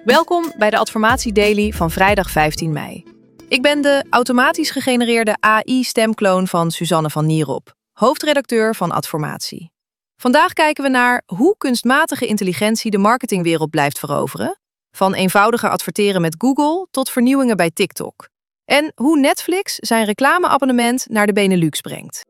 Welkom bij de Adformatie Daily van vrijdag 15 mei. Ik ben de automatisch gegenereerde AI-stemkloon van Suzanne van Nierop, hoofdredacteur van Adformatie. Vandaag kijken we naar hoe kunstmatige intelligentie de marketingwereld blijft veroveren, van eenvoudiger adverteren met Google tot vernieuwingen bij TikTok. En hoe Netflix zijn reclameabonnement naar de Benelux brengt.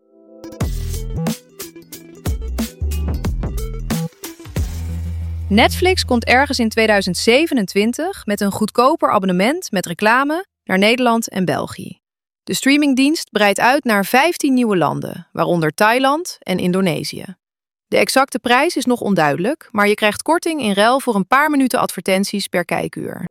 Netflix komt ergens in 2027 met een goedkoper abonnement met reclame naar Nederland en België. De streamingdienst breidt uit naar 15 nieuwe landen, waaronder Thailand en Indonesië. De exacte prijs is nog onduidelijk, maar je krijgt korting in ruil voor een paar minuten advertenties per kijkuur.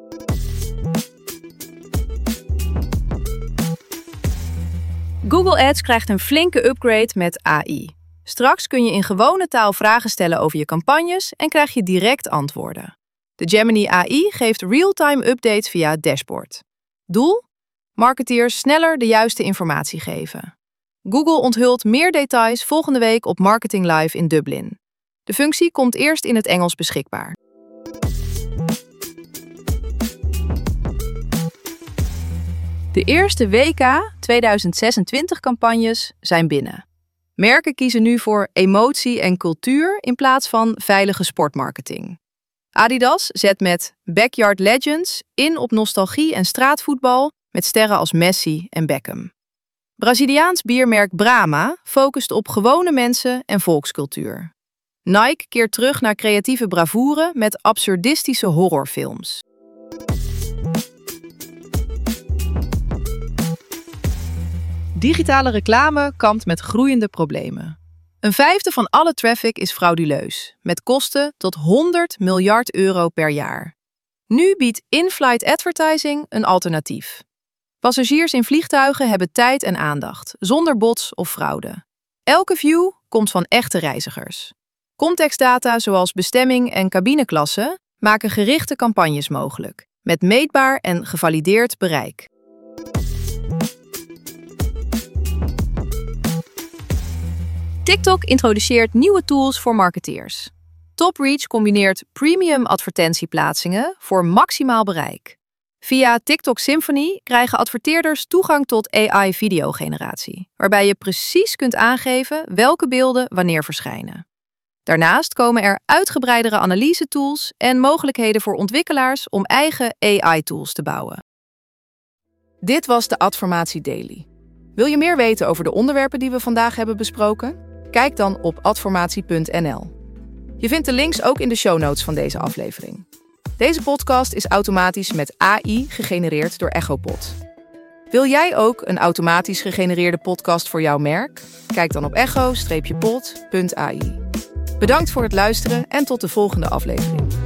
Google Ads krijgt een flinke upgrade met AI. Straks kun je in gewone taal vragen stellen over je campagnes en krijg je direct antwoorden. De Gemini AI geeft real-time updates via het dashboard. Doel? Marketeers sneller de juiste informatie geven. Google onthult meer details volgende week op Marketing Live in Dublin. De functie komt eerst in het Engels beschikbaar. De eerste WK 2026-campagnes zijn binnen. Merken kiezen nu voor emotie en cultuur in plaats van veilige sportmarketing. Adidas zet met Backyard Legends in op nostalgie en straatvoetbal met sterren als Messi en Beckham. Braziliaans biermerk Brahma focust op gewone mensen en volkscultuur. Nike keert terug naar creatieve bravoure met absurdistische horrorfilms. Digitale reclame kampt met groeiende problemen. Een vijfde van alle traffic is frauduleus, met kosten tot 100 miljard euro per jaar. Nu biedt in-flight advertising een alternatief. Passagiers in vliegtuigen hebben tijd en aandacht, zonder bots of fraude. Elke view komt van echte reizigers. Contextdata zoals bestemming en cabineklasse maken gerichte campagnes mogelijk, met meetbaar en gevalideerd bereik. TikTok introduceert nieuwe tools voor marketeers. TopReach combineert premium advertentieplaatsingen voor maximaal bereik. Via TikTok Symphony krijgen adverteerders toegang tot AI-videogeneratie, waarbij je precies kunt aangeven welke beelden wanneer verschijnen. Daarnaast komen er uitgebreidere analyse-tools en mogelijkheden voor ontwikkelaars om eigen AI-tools te bouwen. Dit was de Adformatie Daily. Wil je meer weten over de onderwerpen die we vandaag hebben besproken? Kijk dan op adformatie.nl. Je vindt de links ook in de show notes van deze aflevering. Deze podcast is automatisch met AI gegenereerd door Echopod. Wil jij ook een automatisch gegenereerde podcast voor jouw merk? Kijk dan op echo-pod.ai. Bedankt voor het luisteren en tot de volgende aflevering.